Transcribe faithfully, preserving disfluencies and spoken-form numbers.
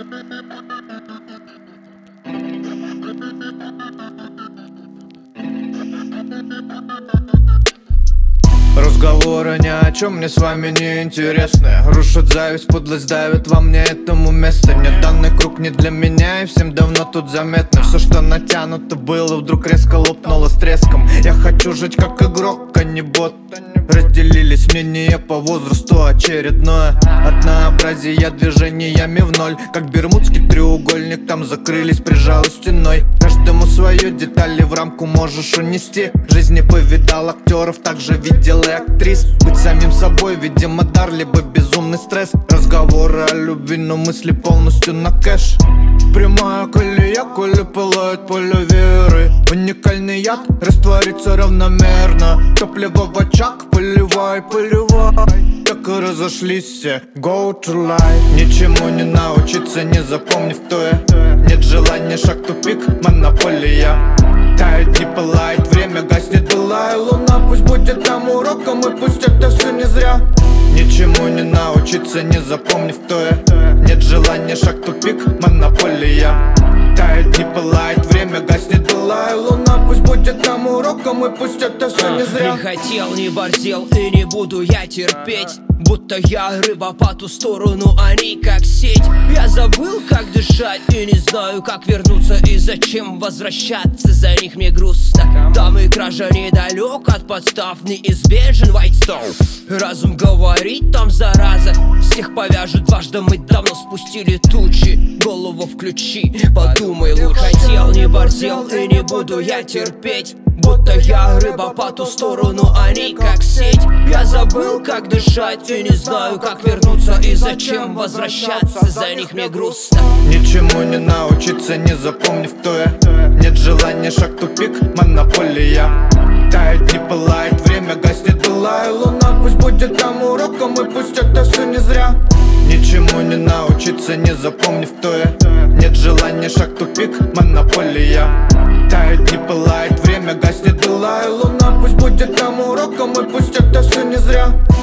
Разговоры ни о чем мне с вами не интересны. Рушат зависть, подлость давит во мне, этому места нет. Данный круг не для меня и всем давно тут заметно. Все, что натянуто было, вдруг резко лопнуло с треском. Я хочу жить как игрок, а не бот. Разделились мнения по возрасту, очередное однообразие движениями в ноль. Как бермудский треугольник, там закрылись, прижалась стеной. Каждому свое, детали в рамку можешь унести. Жизнь не повидал актеров, также видел и актрис. Быть самим собой, видимо, дар, либо безумный стресс. Разговоры о любви, но мысли полностью на кэш. Прямая колея, коли пылает поле веры. Уникальный яд растворится равномерно. Топливо в очаг, поливай, поливай. Так и разошлись все, go to life. Ничему не научиться, не запомнив, кто я. Нет желания, шаг тупик, монополия. Тает, не пылает, время гаснет, былая луна. Пусть будет там уроком, и пусть это все не зря. Ничему не научиться, не запомнив, кто я. Нет желания, шаг тупик, монополия. Тает, не пылает, время гаснет, былая луна. Пусть будет там уроком, и пусть это все не зря. Не хотел, не борзел, и не буду я терпеть. Будто я рыба по ту сторону, они как сеть. Я забыл, как дышать, и не знаю, как вернуться. И зачем возвращаться, за них мне грустно. Там и кража недалек от подстав, неизбежен Whitestone. Разум говорит, там зараза. Всех повяжут дважды, мы давно спустили тучи. Голову включи, подумай лучше. Хотел, не борзел, и не буду я терпеть. Будто я рыба по ту сторону, они как сеть. Я забыл, как дышать, и не знаю, как вернуться. И зачем возвращаться, за них мне грустно. Ничему не научиться, не запомнив, кто я. Нет желания, шаг тупик, монополия. Тает, не пылает, время гаснет, былая луна. Пусть будет там уроком, и пусть это все не зря. Ничему не научиться, не запомнив, кто я. Нет желания, шаг тупик, монополия. Тает, не пылает, время гаснет, былая луна. Пусть будет там уроком, и пусть это все не зря.